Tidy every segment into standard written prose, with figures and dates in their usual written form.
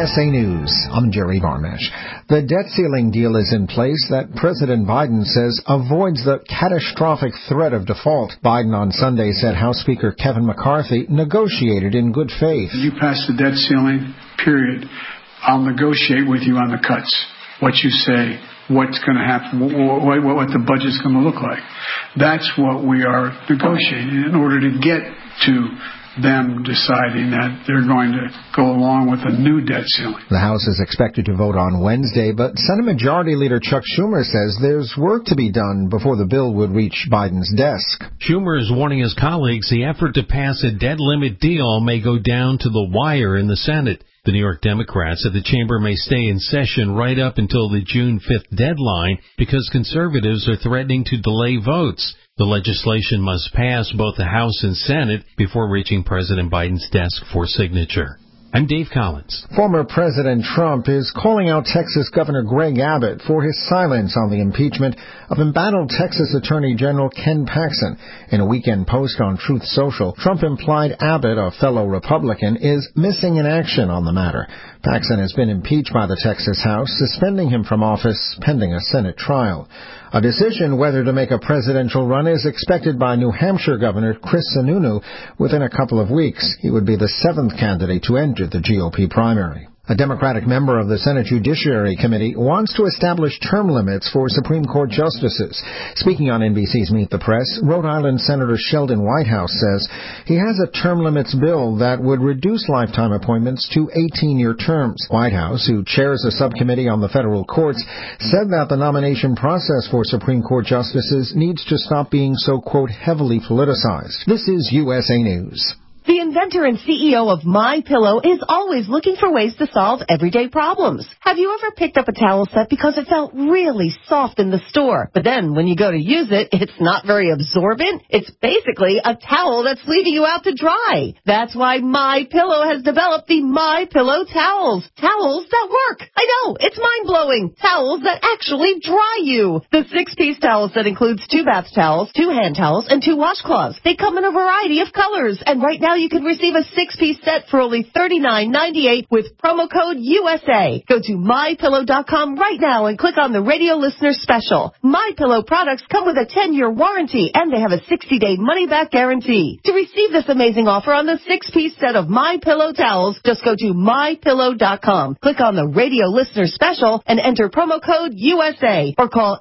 USA News. I'm Jerry Barmash. The debt ceiling deal is in place that President Biden says avoids the catastrophic threat of default. Biden on Sunday said House Speaker Kevin McCarthy negotiated in good faith. You pass the debt ceiling, period. I'll negotiate with you on the cuts. What you say, what's going to happen, what the budget's going to look like. That's what we are negotiating in order to get to them deciding that they're going to go along with a new debt ceiling. The House is expected to vote on Wednesday, but Senate Majority Leader Chuck Schumer says there's work to be done before the bill would reach Biden's desk. Schumer is warning his colleagues the effort to pass a debt limit deal may go down to the wire in the Senate. The New York Democrats said the chamber may stay in session right up until the June 5th deadline because conservatives are threatening to delay votes. The legislation must pass both the House and Senate before reaching President Biden's desk for signature. I'm Dave Collins. Former President Trump is calling out Texas Governor Greg Abbott for his silence on the impeachment of embattled Texas Attorney General Ken Paxton. In a weekend post on Truth Social, Trump implied Abbott, a fellow Republican, is missing in action on the matter. Paxton has been impeached by the Texas House, suspending him from office pending a Senate trial. A decision whether to make a presidential run is expected by New Hampshire Governor Chris Sununu within a couple of weeks. He would be the seventh candidate to enter the GOP primary. A Democratic member of the Senate Judiciary Committee wants to establish term limits for Supreme Court justices. Speaking on NBC's Meet the Press, Rhode Island Senator Sheldon Whitehouse says he has a term limits bill that would reduce lifetime appointments to 18-year terms. Whitehouse, who chairs a subcommittee on the federal courts, said that the nomination process for Supreme Court justices needs to stop being so, quote, heavily politicized. This is USA News. The inventor and CEO of MyPillow is always looking for ways to solve everyday problems. Have you ever picked up a towel set because it felt really soft in the store, but then when you go to use it, it's not very absorbent? It's basically a towel that's leaving you out to dry. That's why MyPillow has developed the MyPillow towels. Towels that work. I know, it's mind-blowing. Towels that actually dry you. The 6-piece towel set includes 2 bath towels, 2 hand towels, and 2 washcloths. They come in a variety of colors, and right now you can receive a 6-piece set for only $39.98 with promo code USA. Go to MyPillow.com right now and click on the radio listener special. MyPillow products come with a 10-year warranty and they have a 60-day money-back guarantee. To receive this amazing offer on the 6-piece set of MyPillow towels, just go to MyPillow.com. Click on the radio listener special and enter promo code USA or call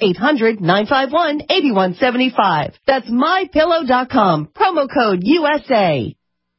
800-951-8175. That's MyPillow.com. Promo code USA.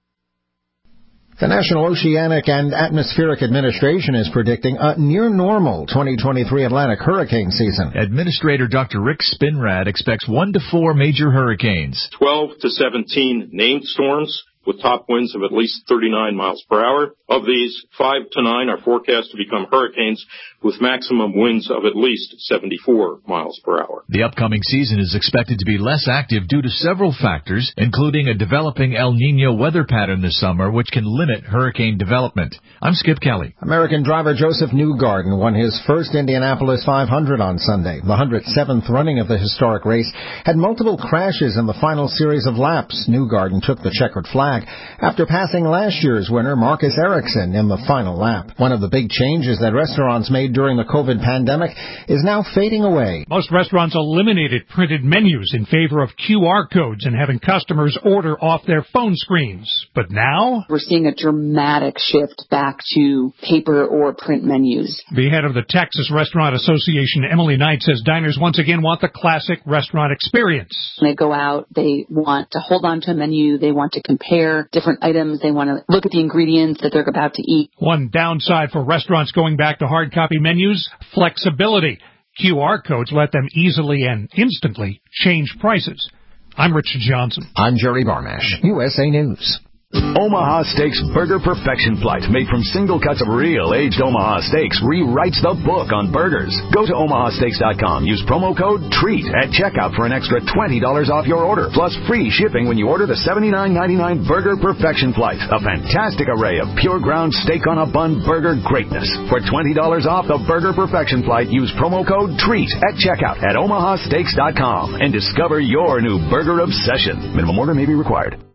The National Oceanic and Atmospheric Administration is predicting a near-normal 2023 Atlantic hurricane season. Administrator Dr. Rick Spinrad expects 1 to 4 major hurricanes. 12 to 17 named storms with top winds of at least 39 miles per hour. Of these, 5 to 9 are forecast to become hurricanes with maximum winds of at least 74 miles per hour. The upcoming season is expected to be less active due to several factors, including a developing El Niño weather pattern this summer, which can limit hurricane development. I'm Skip Kelly. American driver Joseph Newgarden won his first Indianapolis 500 on Sunday. The 107th running of the historic race had multiple crashes in the final series of laps. Newgarden took the checkered flag after passing last year's winner Marcus Ericsson in the final lap. One of the big changes that restaurants made during the COVID pandemic is now fading away. Most restaurants eliminated printed menus in favor of QR codes and having customers order off their phone screens. But now we're seeing a dramatic shift back to paper or print menus. The head of the Texas Restaurant Association, Emily Knight, says diners once again want the classic restaurant experience. When they go out, they want to hold on to a menu. They want to compare different items. They want to look at the ingredients that they're about to eat. One downside for restaurants going back to hard copy menus, flexibility. QR codes let them easily and instantly change prices. I'm Richard Johnson. I'm Jerry Barmash, USA News. Omaha Steaks Burger Perfection Flight, made from single cuts of real aged Omaha steaks, rewrites the book on burgers. Go to omahasteaks.com. Use promo code TREAT at checkout for an extra $20 off your order, plus free shipping when you order the $79.99 Burger Perfection Flight. A fantastic array of pure ground steak on a bun burger greatness. For $20 off the Burger Perfection Flight, use promo code TREAT at checkout at omahasteaks.com and discover your new burger obsession. Minimum order may be required.